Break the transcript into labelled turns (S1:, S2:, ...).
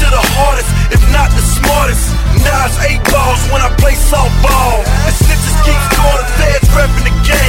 S1: the hardest, if not the smartest. Nas 8 balls when I play softball. The snitches keep scoring, the feds repping the game.